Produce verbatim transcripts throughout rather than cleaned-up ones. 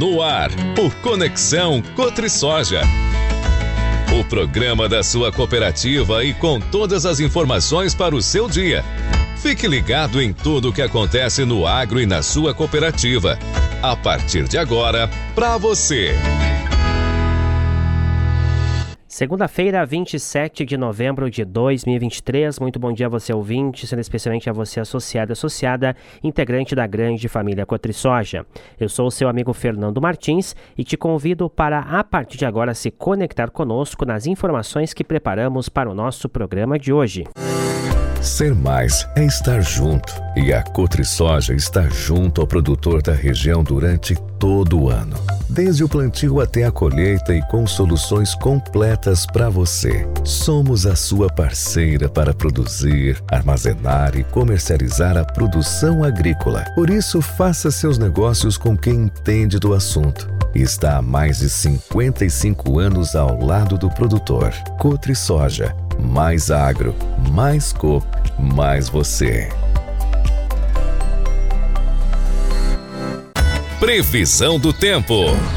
No ar, o Conexão Cotrisoja. O programa da sua cooperativa e com todas as informações para o seu dia. Fique ligado em tudo o que acontece no agro e na sua cooperativa. A partir de agora, para você. Segunda-feira, vinte e sete de novembro de dois mil e vinte e três. Muito bom dia a você, ouvinte, sendo especialmente a você associado e associada, integrante da grande família Cotrisoja. Eu sou o seu amigo Fernando Martins e te convido para, a partir de agora, se conectar conosco nas informações que preparamos para o nosso programa de hoje. Ser mais é estar junto, e a Cotrisoja está junto ao produtor da região durante todo o ano. Desde o plantio até a colheita e com soluções completas para você. Somos a sua parceira para produzir, armazenar e comercializar a produção agrícola. Por isso, faça seus negócios com quem entende do assunto. Está há mais de cinquenta e cinco anos ao lado do produtor. Cotrisoja. Mais agro, mais coop, mais você. Previsão do tempo.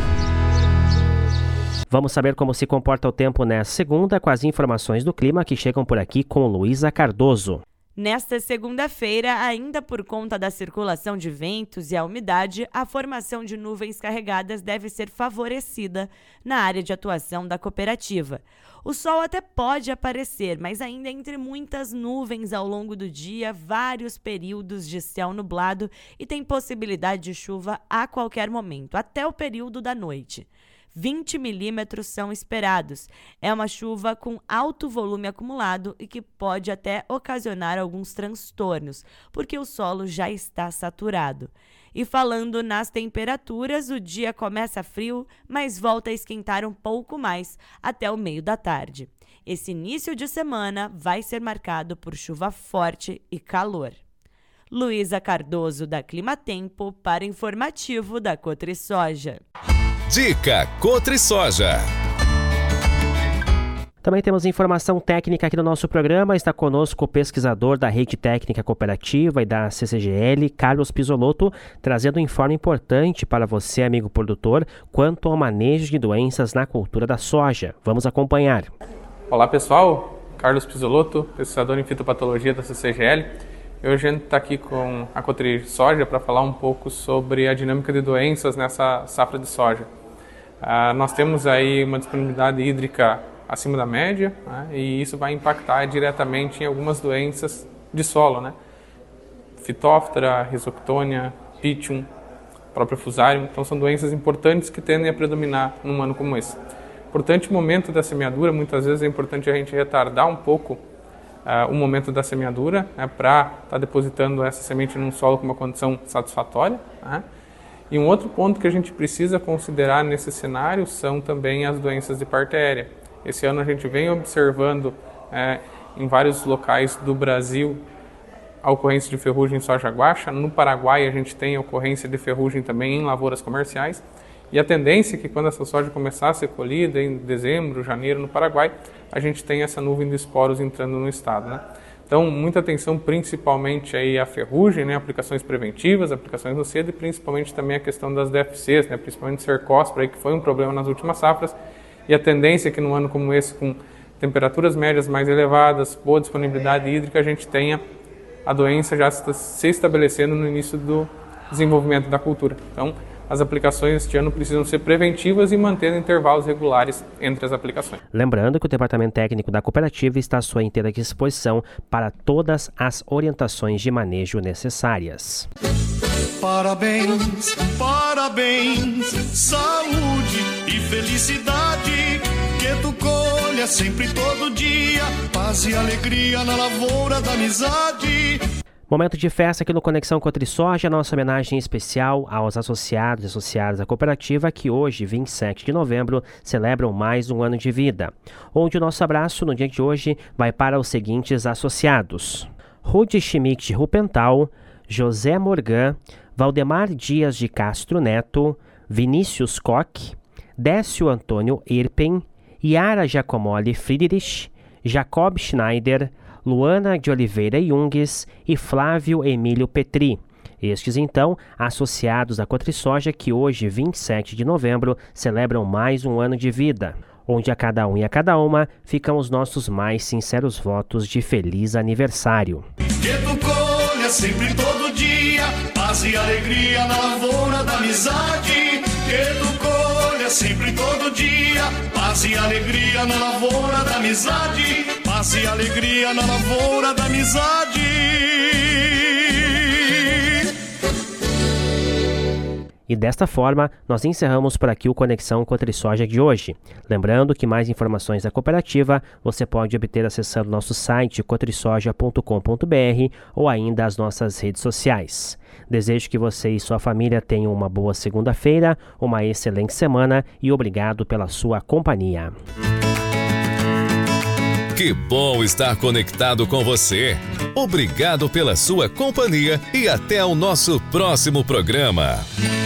Vamos saber como se comporta o tempo nesta segunda com as informações do clima que chegam por aqui com Luísa Cardoso. Nesta segunda-feira, ainda por conta da circulação de ventos e a umidade, a formação de nuvens carregadas deve ser favorecida na área de atuação da cooperativa. O sol até pode aparecer, mas ainda entre muitas nuvens ao longo do dia, vários períodos de céu nublado e tem possibilidade de chuva a qualquer momento, até o período da noite. vinte milímetros são esperados. É uma chuva com alto volume acumulado e que pode até ocasionar alguns transtornos, porque o solo já está saturado. E falando nas temperaturas, o dia começa frio, mas volta a esquentar um pouco mais até o meio da tarde. Esse início de semana vai ser marcado por chuva forte e calor. Luísa Cardoso, da Climatempo, para Informativo da Cotrisoja. Dica Cotrisoja. Também temos informação técnica aqui no nosso programa. Está conosco o pesquisador da Rede Técnica Cooperativa e da C C G L, Carlos Pisolotto, trazendo um informe importante para você, amigo produtor, quanto ao manejo de doenças na cultura da soja. Vamos acompanhar. Olá pessoal, Carlos Pisolotto, pesquisador em fitopatologia da C C G L. Hoje a gente está aqui com a Cotrisoja para falar um pouco sobre a dinâmica de doenças nessa safra de soja. Ah, nós temos aí uma disponibilidade hídrica acima da média, né, e isso vai impactar diretamente em algumas doenças de solo, né? Fitóftora, Rhizoctônia, Pythium, próprio Fusarium. Então são doenças importantes que tendem a predominar num ano como esse. Importante momento da semeadura, muitas vezes é importante a gente retardar um pouco Uh, o momento da semeadura, né, para estar tá depositando essa semente num solo com uma condição satisfatória. Né? E um outro ponto que a gente precisa considerar nesse cenário são também as doenças de parte aérea. Esse ano a gente vem observando é, em vários locais do Brasil a ocorrência de ferrugem em soja guaxa. No Paraguai a gente tem a ocorrência de ferrugem também em lavouras comerciais. E a tendência é que quando essa soja começar a ser colhida em dezembro, janeiro no Paraguai, a gente tem essa nuvem de esporos entrando no estado, né? Então, muita atenção principalmente aí à ferrugem, né? Aplicações preventivas, aplicações no cedo e principalmente também a questão das D F Cs, né? Principalmente cercospora, aí, que foi um problema nas últimas safras. E a tendência é que num ano como esse, com temperaturas médias mais elevadas, boa disponibilidade hídrica, a gente tenha a doença já se estabelecendo no início do desenvolvimento da cultura. Então, as aplicações este ano precisam ser preventivas e mantendo intervalos regulares entre as aplicações. Lembrando que o Departamento Técnico da Cooperativa está à sua inteira disposição para todas as orientações de manejo necessárias. Parabéns, parabéns, saúde e felicidade, que tu colha sempre todo dia, paz e alegria na lavoura da amizade. Momento de festa aqui no Conexão Cotrisoja, nossa homenagem especial aos associados e associadas da cooperativa que hoje, vinte e sete de novembro, celebram mais um ano de vida. Onde o nosso abraço no dia de hoje vai para os seguintes associados: Rudy Schmidt Rupental, José Morgan, Valdemar Dias de Castro Neto, Vinícius Koch, Décio Antônio Irpen, Yara Giacomoli Friedrich, Jacob Schneider, Luana de Oliveira Junges e Flávio Emílio Petri. Estes, então, associados à Cotrisoja, que hoje, vinte e sete de novembro, celebram mais um ano de vida, onde a cada um e a cada uma ficam os nossos mais sinceros votos de feliz aniversário. Que tu colha sempre todo dia, paz e alegria na lavoura da amizade. Que tu colha sempre todo dia, paz e alegria na lavoura da amizade. Paz e alegria na lavoura da amizade. E desta forma, nós encerramos por aqui o Conexão Cotrisoja de hoje. Lembrando que mais informações da cooperativa você pode obter acessando nosso site cotrisoja ponto com ponto b r ou ainda as nossas redes sociais. Desejo que você e sua família tenham uma boa segunda-feira, uma excelente semana e obrigado pela sua companhia. Que bom estar conectado com você. Obrigado pela sua companhia e até o nosso próximo programa.